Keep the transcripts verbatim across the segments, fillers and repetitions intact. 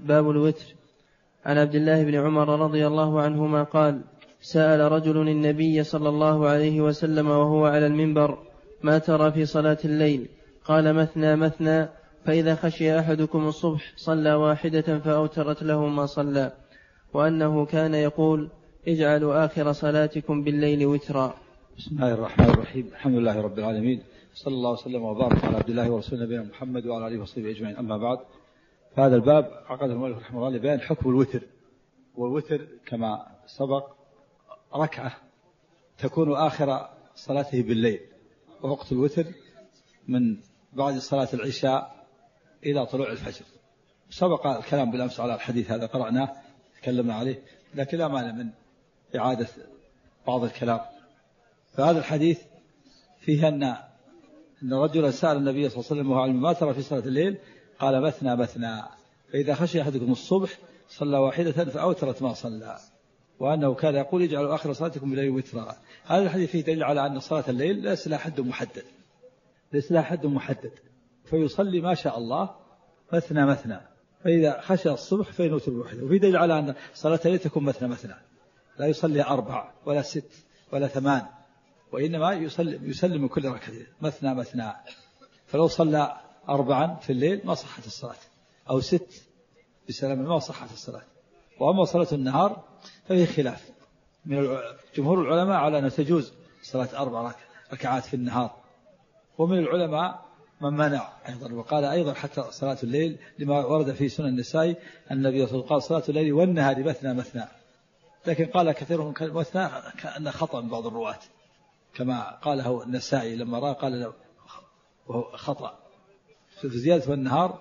باب الوتر. عن عبد الله بن عمر رضي الله عنهما قال: سأل رجل النبي صلى الله عليه وسلم وهو على المنبر: ما ترى في صلاة الليل؟ قال: مثنى مثنى، فإذا خشي أحدكم الصبح صلى واحدة فأوترت له ما صلى، وأنه كان يقول: اجعلوا آخر صلاتكم بالليل وترا. بسم الله الرحمن الرحيم. الحمد لله رب العالمين، صلى الله وسلم وبارك على عبد الله ورسوله نبينا محمد وعلى آله وصحبه أجمعين. أما بعد، فهذا الباب عقده المؤلف رحمه الله لبيان حكم الوتر. والوتر كما سبق ركعة تكون آخر صلاته بالليل، ووقت الوتر من بعد صلاة العشاء إلى طلوع الفجر. سبق الكلام بالأمس على الحديث هذا، قرأناه تكلمنا عليه، لكن لا مانع من إعادة بعض الكلام. فهذا الحديث فيه أن أن رجلا سأل النبي صلى الله عليه وسلم وهو ما ترى في صلاة الليل؟ قال: مثنى مثنى، فإذا خشي أحدكم الصبح صلى واحدة فأوترت ما صلى، وأنه كان يقول: اجعلوا آخر صلاتكم بالليل وترا. هذا الحديث فيه دليل على أن صلاة الليل ليس لها حد محدد، ليس لها حد محدد، فيصلي ما شاء الله مثنى مثنى، فإذا خشي الصبح فينوتر بواحدة. وفي دليل على أن صلاة الليل تكون مثنى مثنى، لا يصلي أربع ولا ست ولا ثمان، وإنما يسلم, يسلم من كل ركعتين مثنى مثنى. فلو صلى أربعا في الليل ما صحت الصلاة، أو ست بسلام ما صحت الصلاة. وأما صلاة النهار ففيه خلاف من جمهور العلماء على أن تجوز صلاة أربع ركعات في النهار، ومن العلماء من منع أيضا، وقال أيضا حتى صلاة الليل لما ورد في سنن النسائي النبي صلى الله عليه وسلم قال: صلاة الليل والنهار مثنى مثنى. لكن قال كثير من مثنى كأن خطأ من بعض الرواة، كما قاله النسائي لما رأى قال له وهو خطأ، في زيادة والنهار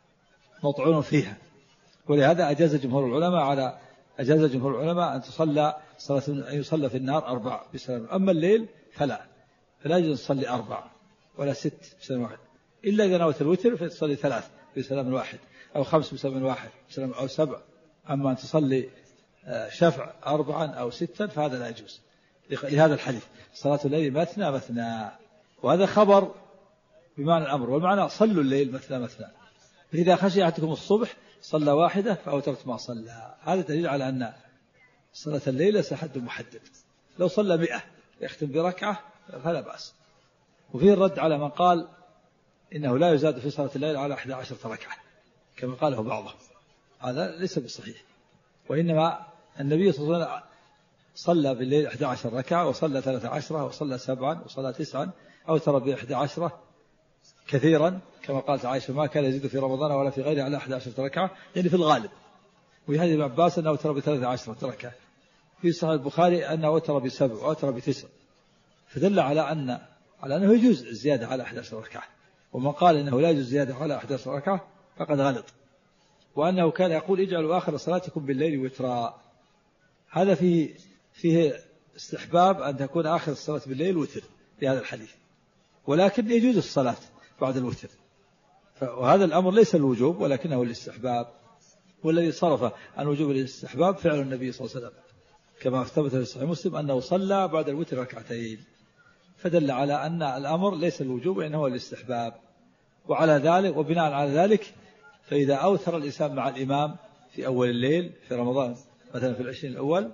مطعون فيها. ولهذا أجاز جمهور العلماء على أجاز جمهور العلماء أن تصلى صلاة أن يصلى في النهار أربع بسلام. أما الليل فلا فلا يجوز تصلي أربع ولا ست بسلام واحد، إلا إذا نويت الوتر فتصلي ثلاث بسلام واحد، أو خمس بسلام واحد بسلام، أو سبع. أما أن تصلي شفع أربعا أو ستا فهذا لا يجوز، لهذا الحديث صلاة الليل مثنى مثنى. وهذا خبر بمعنى الأمر، والمعنى صلوا الليل مثنى مثنى، فإذا خشي أحدكم الصبح صلى واحدة فأوترت ما صلى. هذا دليل على أن صلاة الليل ليس حد محدد، لو صلى مئة يختم بركعة فلا بأس. وفيه الرد على من قال إنه لا يزاد في صلاة الليل على أحد عشر ركعة كما قاله بعضهم، هذا ليس بصحيح. وإنما النبي صلى الله عليه وسلم صلى بالليل أحد عشر ركعة، وصلى ثلاثة عشرة، وصلى سبعا، وصلى تسعا، أوتر بأحد عشرة كثيرا، كما قالت عائشة: ما كان يزيد في رمضان ولا في غيره على أحد عشر ركعة، يعني في الغالب. وفي حديث ابن عباس أنه أوتر بثلاثة عشرة ركعة. في صحيح البخاري أنه أوتر بسبع وأوتر بتسع، فدل على أن على أنه يجوز الزيادة على أحد عشر ركعة. ومن قال إنه لا يجوز الزيادة على أحد عشر ركعة فقد غلط. وأنه كان يقول: اجعلوا آخر صلاتكم بالليل وترا. هذا فيه فيه استحباب أن تكون آخر الصلاة بالليل وتر في هذا الحديث، ولكن يجوز الصلاة بعد الوتر، وهذا الأمر ليس الوجوب ولكنه الاستحباب. والذي صرف عن وجوب الاستحباب فعل النبي صلى الله عليه وسلم، كما ثبت في صحيح مسلم أنه صلى بعد الوتر ركعتين، فدل على أن الأمر ليس الوجوب وإنه هو الاستحباب. وعلى ذلك وبناء على ذلك فإذا أوتر الإنسان مع الإمام في أول الليل في رمضان مثلا في العشرين الأول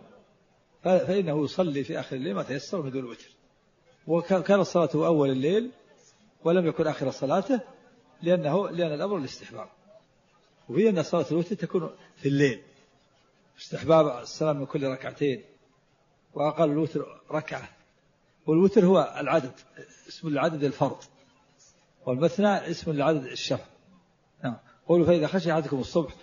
فإنه يصلي في آخر الليل ما تيسر بدون وتر. وكان صلاته أول الليل ولم يكن آخر صلاته، لأنه لأن الأمر الاستحباب. وهي أن صلاة الوتر تكون في الليل، استحباب السلام من كل ركعتين، وأقل الوتر ركعة. والوتر هو العدد، اسم العدد الفرد، والمثنى اسم العدد الشفع. نعم. قولوا: فإذا خشي أحدكم الصبح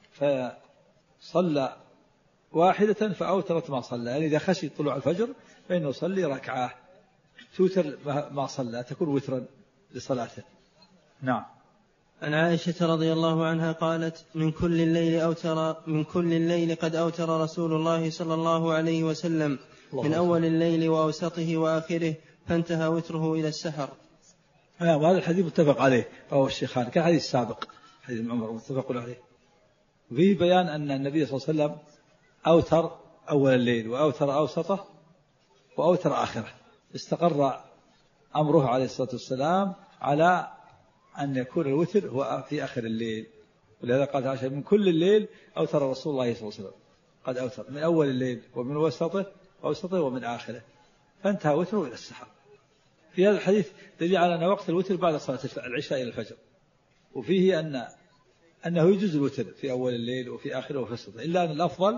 فصلى واحدة فأوترت ما صلى، يعني إذا خشي طلوع الفجر فإنه يصلي ركعة توتر ما صلى، تكون وترا لصلاته. نعم. عن عائشة رضي الله عنها قالت: من كل الليل أوتر من كل الليل قد أوتر رسول الله صلى الله عليه وسلم، من أول الليل وأوسطه وآخره، فانتهى وتره إلى السحر. وهذا الحديث متفق عليه، وهو الشيخان كحديث السابق حديث ابن عمر متفق عليه. وفيه بيان أن النبي صلى الله عليه وسلم أوتر أول الليل وأوتر أوسطه وأوتر آخره. استقر أمره عليه الصلاة والسلام على أن يكون الوتر هو في آخر الليل، ولهذا قال عائشة من كل الليل أوتر رسول الله صلى الله عليه وسلم، قد أوتر من أول الليل ومن وسطه وأوسطه ومن آخره، فانتهى وتره إلى السحر. في هذا الحديث دليل على أن وقت الوتر بعد صلاة العشاء إلى الفجر، وفيه أن أنه يجوز الوتر في أول الليل وفي آخره وفي وسطه، إلا أن الأفضل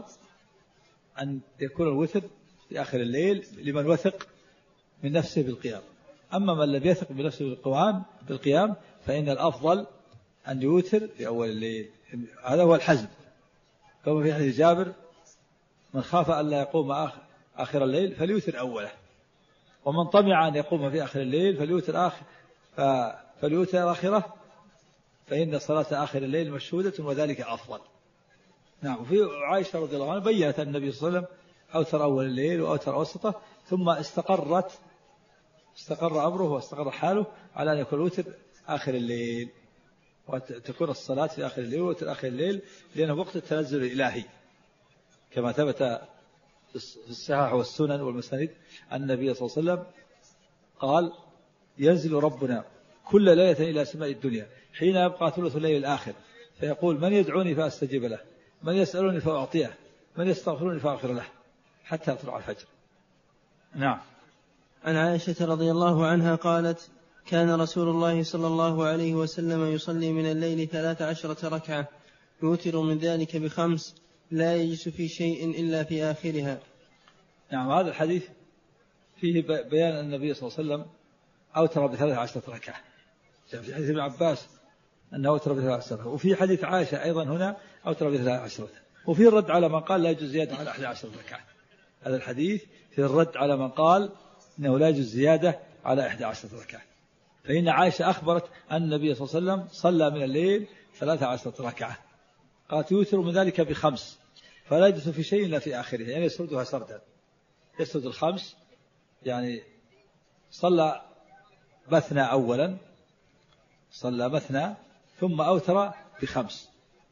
أن يكون الوتر في آخر الليل لمن وثق من نفسه بالقيام. أما من لم يثق بنفسه بالقيام بالقيام فإن الأفضل أن يوتر في أول الليل. هذا هو الحزم، كما في حديث جابر من خاف أن لا يقوم آخر الليل فليوتر أوله، ومن طمع أن يقوم في آخر الليل فليوتر آخر فليوتر آخره، فإن صلاة آخر الليل مشهودة وذلك أفضل. نعم. وفي عائشة رضي الله عنها بيّنت أن النبي صلى الله عليه وسلم أوتر أول الليل وأوتر أوسطه، ثم استقرت استقر أمره واستقر حاله على أن يكون الوتر آخر الليل، وتكون الصلاة في آخر الليل ووتر آخر الليل، لأنه وقت التنزل الإلهي كما ثبت في الصحاح والسنن والمسانيد أن النبي صلى الله عليه وسلم قال ينزل ربنا كل ليلة إلى سماء الدنيا حين يبقى ثلث الليل الآخر فيقول من يدعوني فأستجيب له، من يسألني فأعطيه، من يستغفرني فأغفر له، حتى يطلع الفجر. نعم. عن عائشة رضي الله عنها قالت كان رسول الله صلى الله عليه وسلم يصلي من الليل ثلاث عشرة ركعة يوتر من ذلك بخمس لا يجلس في شيء إلا في آخرها. نعم. هذا الحديث فيه بيان أن النبي صلى الله عليه وسلم أوتر بثلاث عشرة ركعة، في حديث ابن عباس أنه أوتر بثلاث عشرة، وفي حديث عائشة أيضا هنا أوتر بثلاث عشرة، وفي الرد على من قال لا يجوز زيادة على أحد عشر ركعة. هذا الحديث في الرد على من قال إنه لا يجوز زيادة على أحد عشر ركعة، فإن عائشة أخبرت أن النبي صلى الله عليه وسلم صلى من الليل ثلاث عشرة ركعة، قالت يوتر من ذلك بخمس فلا يجلس في شيء إلا في آخره، يعني يسردها سردا، يسرد الخمس، يعني صلى مثنى أولا، صلى مثنى ثم أوتر بخمس،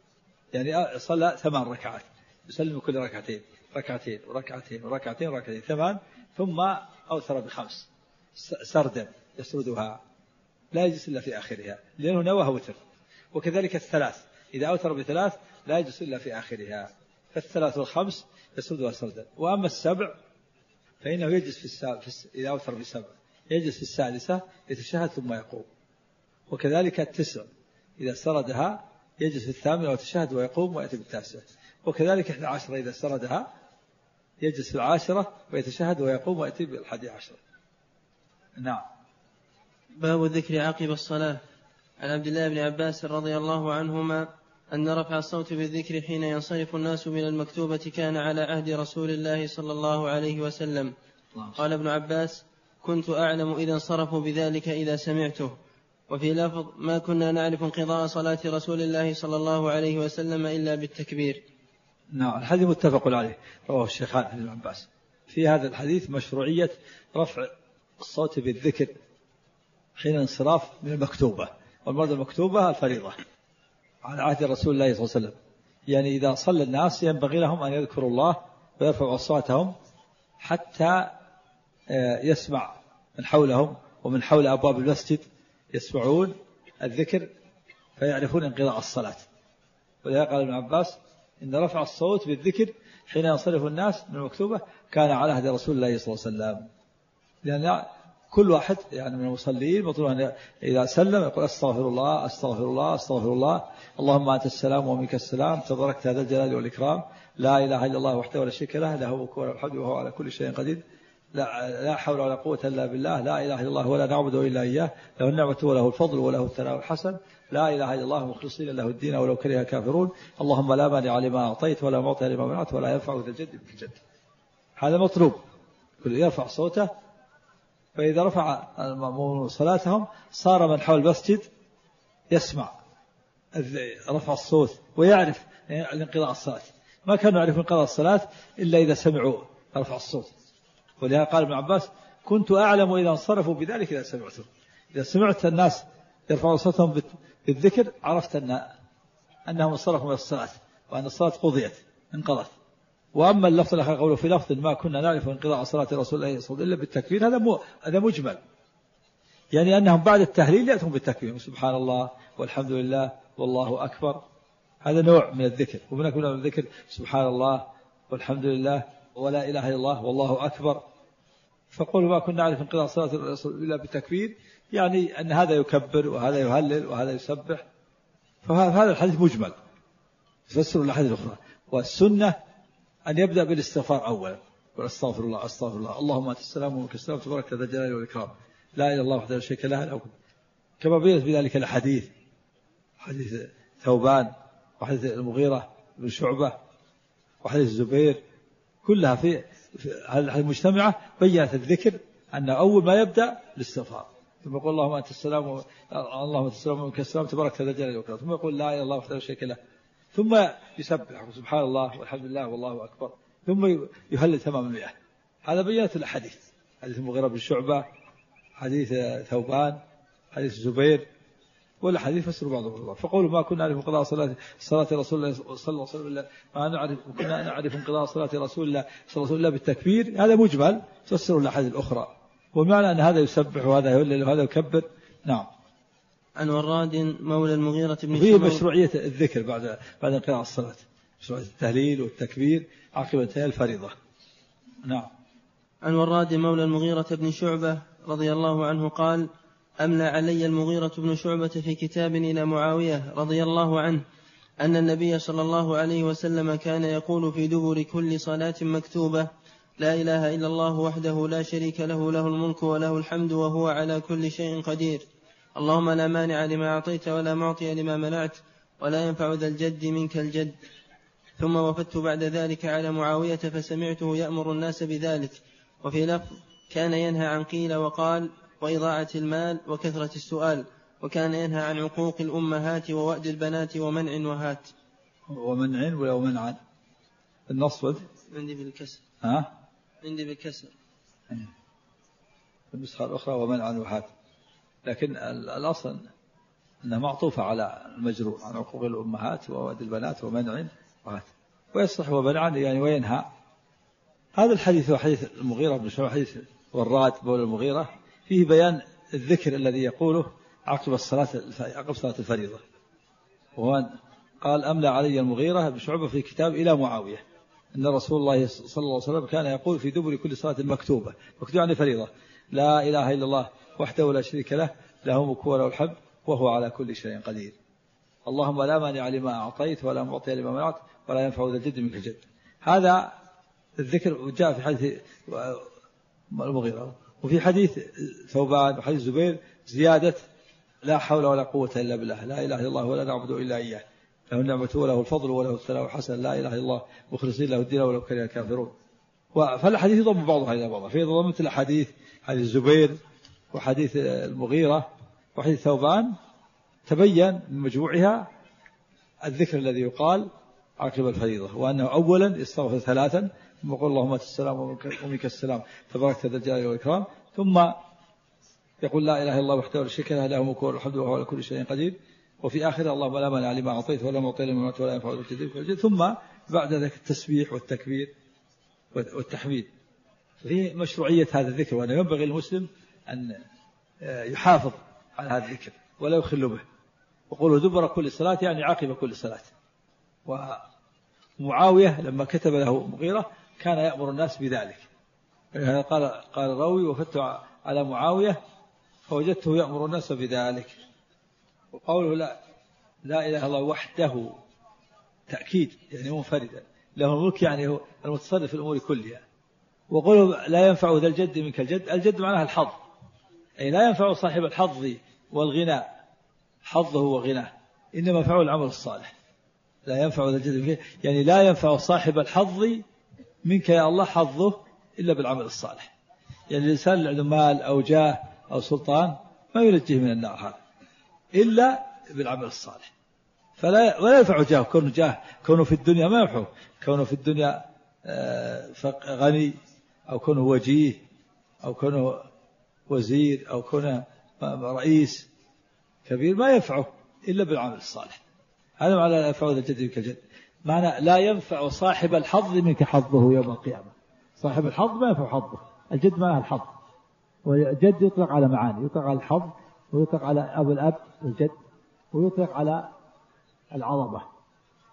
يعني صلى ثمان ركعات يسلم كل ركعتين ركعتين وركعتين وركعتين وركعتين ثمان، ثم أوتر بخمس سردا يسردها لا يجلس إلا في آخرها لأنه نوى وتر. وكذلك الثلاث إذا أوتر بثلاث لا يجلس إلا في آخرها، فالثلاث والخمس يسردها سردا. وأما السبع فإنه يجلس في السابع، إذا أوتر بسبع يجلس في السادسة يتشهد ثم يقوم. وكذلك التسع إذا سردها يجلس في الثامنة ويتشهد ويقوم ويأتي بالتاسعة. وكذلك إحدى عشرة إذا سردها يجلس في العاشرة ويتشهد ويقوم ويأتي بالحادي عشرة. نعم. باب الذكر عقب الصلاة. عن عبد الله بن عباس رضي الله عنهما أن رفع الصوت بالذكر حين ينصرف الناس من المكتوبة كان على عهد رسول الله صلى الله عليه وسلم. قال ابن عباس كنت أعلم إذا انصرفوا بذلك إذا سمعته. وفي لفظ ما كنا نعرف انقضاء صلاة رسول الله صلى الله عليه وسلم إلا بالتكبير. نعم. الحديث متفق عليه، رواه الشيخان عن ابن عباس. في هذا الحديث مشروعية رفع الصوت بالذكر حين انصراف من المكتوبة، والمرضى المكتوبة الفريضة على عهد رسول الله صلى الله عليه وسلم، يعني إذا صلى الناس ينبغي لهم أن يذكروا الله ويرفعوا أصواتهم حتى يسمع من حولهم ومن حول أبواب المسجد يسمعون الذكر فيعرفون انقضاء الصلاة. ولذلك قال ابن عباس إن رفع الصوت بالذكر حين ينصرف الناس من المكتوبة كان على عهد رسول الله صلى الله عليه وسلم، لأن كل واحد يعني من المصلين مطلوب أن إذا سلم يقول أستغفر الله أستغفر الله أستغفر الله اللهم أنت السلام ومنك السلام تباركت هذا الجلال والإكرام لا إله إلا الله وحده ولا شريك له له الملك وله الحمد وهو على كل شيء قدير لا, لا حول ولا قوة إلا بالله لا إله إلا الله ولا نعبد إلا إياه له النعمة وله الفضل وله الثناء الحسن لا إله إلا الله مخلصين له الدين ولو كره الكافرون اللهم لا مانع لما أعطيت ولا معطي لما منعت ولا ينفع ذا الجد منك الجد. هذا مطلوب، كل يرفع صوته. فإذا رفع المأمون صلاتهم صار من حول المسجد يسمع رفع الصوت ويعرف انقضاء الصلاة. ما كانوا يعرفون انقضاء الصلاة إلا إذا سمعوا رفع الصوت. ولهذا قال ابن عباس كنت أعلم إذا انصرفوا بذلك إذا سمعته. إذا سمعت الناس يرفعون صوتهم بالذكر عرفت أن أنهم انصرفوا من الصلاة وأن الصلاة قضيت انقضت. وأما اللفظ الآخر قوله في لفظ ما كنا نعرف انقضاء صلاة رسول الله صلى الله عليه وسلم إلا بالتكبير، هذا مو هذا مجمل، يعني أنهم بعد التهليل يأتون بالتكبير سبحان الله والحمد لله والله أكبر هذا نوع من الذكر. وهناك نوع من الذكر سبحان الله والحمد لله ولا إله إلا الله والله أكبر. فقولوا ما كنا نعرف انقضاء صلاة الرسول إلا بالتكبير، يعني أن هذا يكبر وهذا يهلل وهذا يسبح. فهذا الحديث مجمل يفسر الأحاديث الأخرى. والسنة أن يبدأ بالاستغفار أولا، واستغفر الله أستغفر الله اللهم أنت السلام ومنك السلام تبارك ذا الجلال والإكرام لا إله إلا الله وحده لا شريك له، كما بينت بذلك الحديث، حديث ثوبان وحديث المغيرة بن شعبة وحديث الزبير، كلها في هذه المجتمعة بيّنت الذكر أن أول ما يبدأ الاستغفار، ثم يقول اللهم أنت السلام و... اللهم أنت السلام ومنك السلام تبارك ذا الجلال والإكرام، ثم يقول لا إله إلا الله وحده لا شريك له، ثم يسبح سبحان الله والحمد لله والله أكبر، ثم يهلل تمام المئة. هذا بيّنت الحديث، حديث المغيرة بن شعبة، حديث ثوبان، حديث الزبير، ولا حديث فسر بعضهم الله. فقولوا ما كنا نعرف انقضاء صلاة صلاة رسول الله صلى الله عليه وسلم ما نعرف كنا نعرف انقضاء صلاة رسول الله صلى الله عليه وسلم بالتكبير، هذا مجمل تفسر الأحاديث الأخرى، ومعنى أن هذا يسبح وهذا يهلل وهذا يكبر. نعم. عن وراد مولى المغيرة بن فيه مشروعية الذكر بعد بعد انقضاء الصلاة، مشروعية التهليل والتكبير عقب انتهاء الفريضة. نعم. عن وراد مولى المغيرة بن شعبة رضي الله عنه قال: أملى علي المغيرة بن شعبة في كتاب إلى معاوية رضي الله عنه أن النبي صلى الله عليه وسلم كان يقول في دبر كل صلاة مكتوبة: لا إله إلا الله وحده لا شريك له له الملك وله الحمد وهو على كل شيء قدير، اللهم لا مانع لما أعطيت ولا معطي لما منعت ولا ينفع ذا الجد منك الجد. ثم وفدت بعد ذلك على معاوية فسمعته يأمر الناس بذلك. وفي لفظ: كان ينهى عن قيل وقال وإضاعة المال وكثرة السؤال، وكان ينهى عن عقوق الأمهات ووأد البنات ومنع وهات. ومنع ولا ومنع النصب عندي بالكسر. ها عندي بالكسر النسخة الأخرى ومنع وهات، لكن الأصل أنها معطوفة على المجرور عن عقوق الأمهات ووأد البنات ومنع وهات، ويصلح ومنع يعني وينهى. هذا الحديث هو حديث المغيرة بن شعبة، حديث وراد مولى المغيرة، فيه بيان الذكر الذي يقوله عقب الصلاة عقب صلاة الفريضة. وهو قال: أملى علي المغيرة بن شعبة في كتاب إلى معاوية أن رسول الله صلى الله عليه وسلم كان يقول في دبر كل صلاة مكتوبة، مكتوب عن فريضة: لا إله إلا الله وحده لا شريك له له الملك وله الحمد وهو على كل شيء قدير، اللهم لا مانع لما أعطيت ولا معطي لما منعت ولا ينفع ذا الجد منك الجد. هذا الذكر جاء في حديث المغيرة. وفي حديث ثوبان وحديث زبير زيادة: لا حول ولا قوة إلا بالله، لا إله إلا الله ولا نعبد إلا إياه، له النعمة وله الفضل وله الثناء الحسن، لا إله إلا الله مخلصين له الدين ولو كره الكافرون. فالحديث يضم بعضها إلى بعضها، في ضمت الحديث حديث زبير وحديث المغيرة وحديث ثوبان تبين من مجموعها الذكر الذي يقال عقب الفريضة، وأنه أولا يستغفر ثلاثا، ثم يقول اللهم أنت السلام ومنك السلام تبارك ذا الجلال والإكرام، ثم يقول لا إله إلا الله وحده لا شريك له له الملك وله الحمد وهو على كل شيء قدير، وفي آخره اللهم لا مانع لما أعطيت ولا معطي لما منعت ولا ينفع ذا الجد منك الجد. ثم بعد ذلك التسبيح والتكبير والتحميد. في مشروعية هذا الذكر، وأنه ينبغي للمسلم أن يحافظ على هذا الذكر ولا يخل به. وقوله دبر كل صلاة يعني عقب كل صلاة. ومعاوية لما كتب له مغيرة كان يأمر الناس بذلك. قال قال الراوي: وفدت على معاوية فوجدته يأمر الناس بذلك. وقوله لا لا إله إلا الله وحده تأكيد يعني منفردا، له الملك يعني هو المتصرف في الأمور كلها. وقوله لا ينفع ذا الجد منك الجد، الجد معناها الحظ، أي لا ينفع صاحب الحظ والغناء حظه وغناه، إنما ينفع العمل الصالح. لا ينفع ذا الجد منك يعني لا ينفع صاحب الحظ منك يا الله حظه إلا بالعمل الصالح. يعني الإنسان اللي عنده مال أو جاه أو سلطان ما ينجيه من النار هذا إلا بالعمل الصالح. فلا ولا ينفع جاه كونه جاه كونه في الدنيا ما ينفعه، كونه في الدنيا غني أو كونه وجيه أو كونه وزير أو كونه رئيس كبير ما ينفعه إلا بالعمل الصالح. هذا معنى لا ينفع ذا الجد منك الجد، معنى لا ينفع صاحب الحظ منك حظه يوم القيامة. صاحب الحظ ما ينفع حظه، الجد معناها الحظ، والجد يطلق على معاني، يطلق على الحظ ويطلق على أبو الأب والجد ويطلق على العظمة.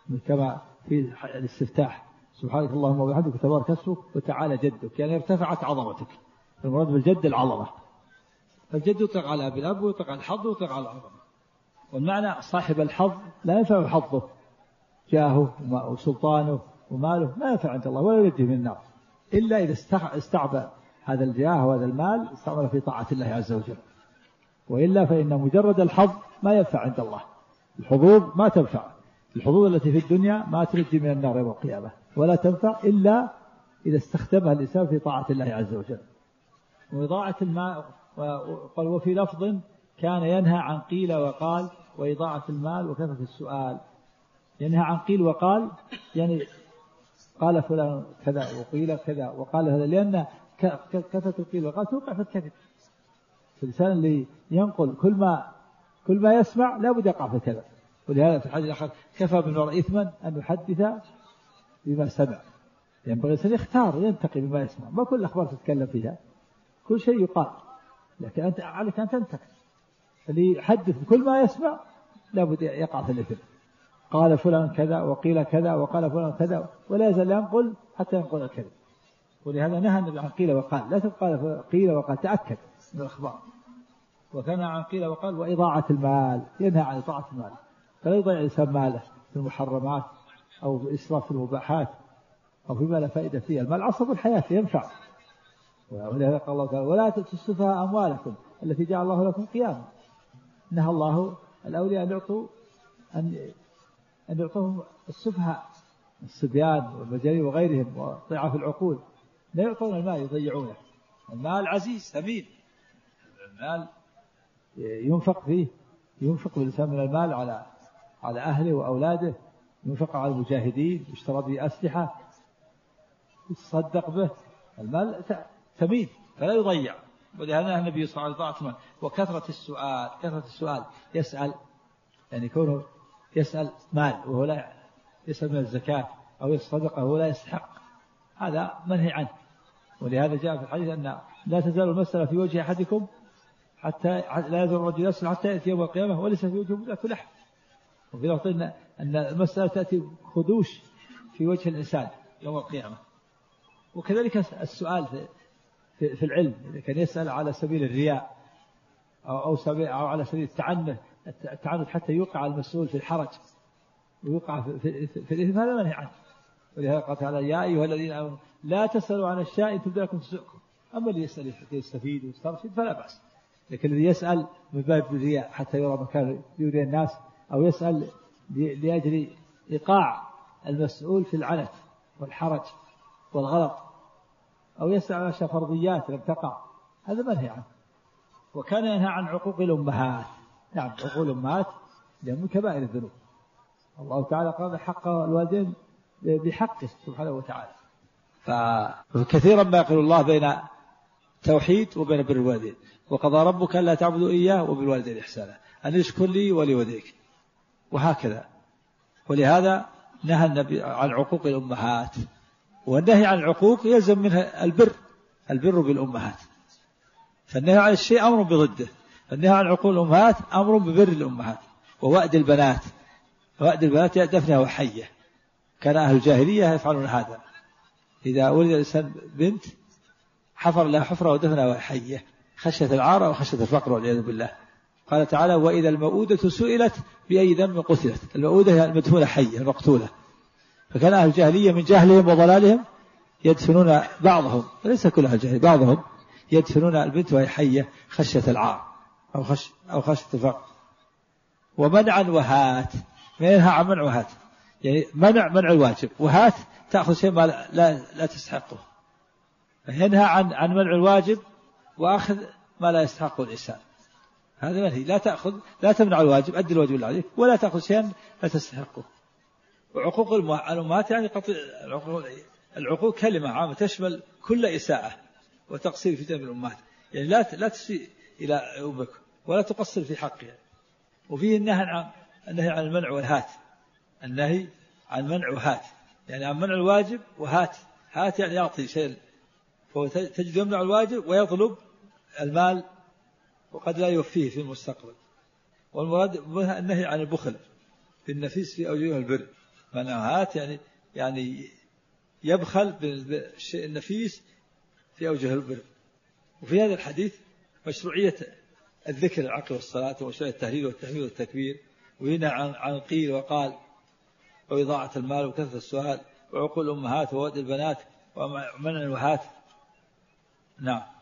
كما في الاستفتاح سبحانك اللهم وبحمدك تبارك اسمك وتعالى جدك، يعني ارتفعت عظمتك. المراد بالجد العظمة، فالجد يطلق على أبي الأب ويطلق على الحظ ويطلق على العظمة. والمعنى صاحب الحظ لا ينفع حظه، جاهه وسلطانه وماله ما ينفع عند الله ولا ينجيه من النار، إلا إذا استعبى هذا الجاه وهذا المال استعمل في طاعة الله عز وجل، وإلا فإن مجرد الحظ ما ينفع عند الله. الحظوظ ما تنفع، الحظوظ التي في الدنيا ما تنجي من النار يوم القيامة، ولا تنفع إلا إذا استخدمها الإنسان في طاعة الله عز وجل. وإضاعة المال، وقال وفي لفظ كان ينهى عن قيل وقال وإضاعة المال وكثرة السؤال. ينهى عن قيل وقال يعني قال فلان كذا وقيل كذا وقال هذا، لأن كثرة القيل وقال توقع في الكذب. الإنسان اللي ينقل كل ما كل ما يسمع لا بد يقع في الكذب. ولهذا في الحديث الآخر كفى بالمرء إثما أن يحدث بما سمع. ينبغي الإنسان يختار ينتقي بما يسمع، ما كل الأخبار تتكلم فيها، كل شيء يقال، لكن أنت عليك أن تنتقي. اللي يحدث بكل ما يسمع لا بد يقع في الإثم. قال فلان كذا وقيل كذا وقال فلان كذا، ولا يزال ينقل حتى ينقل الكذب. ولهذا نهى النبي عن قيل وقال، لا تقال قيل وقال، تأكد من الأخبار. وكان عن قيل وقال وإضاعة المال، ينهى عن إضاعة المال، فلا يضيع الإنسان ماله في المحرمات أو إسراف في المباحات أو فيما لا فائدة فيه. المال عصب الحياة ينفع. ولهذا قال الله تعالى ولا تؤتوا السفهاء أموالكم التي جعل الله لكم قياما. نهى الله الأولياء أن يعطوا أن أن يعطوهم السفهاء الصبيان والمجانين وغيرهم وضعاف العقول، لا يعطون المال يضيعونه. المال عزيز ثمين، المال ينفق فيه، ينفق الإنسان من المال على على أهله وأولاده، ينفق على المجاهدين، يشترى به أسلحة، يتصدق به. المال ثمين فلا يضيع. ولهذا النبي صلى الله عليه وسلم وكثرة السؤال، كثرة السؤال يسأل، يعني كونه يسأل مال وهو لا يسأل من الزكاة أو الصدقة وهو لا يستحق، هذا منهي عنه. ولهذا جاء في الحديث أن لا تزال المسألة في وجه أحدكم حتى لا يزال الرجل يسأل حتى يأتي يوم القيامة وليس في وجهه مذاك لحم. وفي لفظ أن المسألة تأتي خدوش في وجه الإنسان يوم القيامة. وكذلك السؤال في في العلم، إذا كان يسأل على سبيل الرياء أو أو على سبيل التعنت التعنت حتى يوقع المسؤول في الحرج ويوقع في, في, في, في الإثم، هذا منهي عنه. ولهذا قال تعالى يا أيها الذين آمنوا لا تسألوا عن الشيء إن تبدأ لكم تسؤكم. أما اللي يسأل يستفيد ويسترشد فلا بأس، لكن الذي يسأل من باب الرياء حتى يرى مكان يري الناس، أو يسأل لأجل إيقاع المسؤول في العنت والحرج والغلط، أو يسأل عن أشياء فرضيات لم تقع، هذا منهي عنه. وكان ينهى عن عقوق الأمهات. نعم عقوق الأمهات من كبائر الذنوب. الله تعالى قال حق الوالدين بحقه سبحانه وتعالى. فكثيرا ما يقول الله بين توحيد وبين بر الوالدين. وقضى ربك ألا تعبدوا إياه وبالوالدين إحسانا أن يشكر لي ولوالديك، وهكذا. ولهذا نهى النبي عن عقوق الأمهات. والنهي عن العقوق يلزم منها البر، البر بالأمهات. فالنهي عن الشيء أمر بضده. النهي عن عقوق الأمهات أمر ببر الأمهات. ووأد البنات، وأد البنات دفنها وحية. كان أهل الجاهلية يفعلون هذا، إذا ولد الإنسان بنت حفر لها حفرة ودفنها وحية خشية العار أو خشية الفقر والعياذ بالله. قال تعالى وإذا الموءودة سئلت بأي ذنب قتلت. الموءودة هي المدفونة حية المقتولة. فكان أهل الجاهلية من جهلهم وضلالهم يدفنون بعضهم، ليس كل أهل الجاهلية، بعضهم يدفنون البنت وهي حية خشية العار أو خش أو خشية الفقر. ومنعا وهات، ما ينهى عن منع وهات، يعني منع منع الواجب، وهات تأخذ شيء ما لا, لا, لا تستحقه. ينهى عن عن منع الواجب وأخذ ما لا يستحقه الإنسان، هذا منهي. لا تأخذ، لا تمنع الواجب، أدي الواجب اللي عليك، ولا تأخذ شيئا لا تستحقه. وعقوق الأمهات يعني قطع العقوق. العقوق كلمة عامة تشمل كل إساءة وتقصير في جانب الأمهات، يعني لا لا تسيء إلى أمك ولا تقصر في حقها. وفيه النهي عن النهي عن المنع والهات، النهي عن منع وهات يعني عن منع الواجب، وهات هات يعني يعطي شيء، فهو تجد يمنع الواجب ويطلب المال وقد لا يوفيه في المستقبل. والمراد النهي عن البخل في النفيس في أوجه البر. منعهات يعني يعني يبخل بالشيء النفيس في أوجه البر. وفي هذا الحديث مشروعية الذكر العقل والصلاة ومشروعية التهليل والتحميد والتكبير، وهنا عن عن القيل وقال وإضاعة المال وكثرة السؤال وعقول الأمهات وود البنات ومنع الوهات. نعم.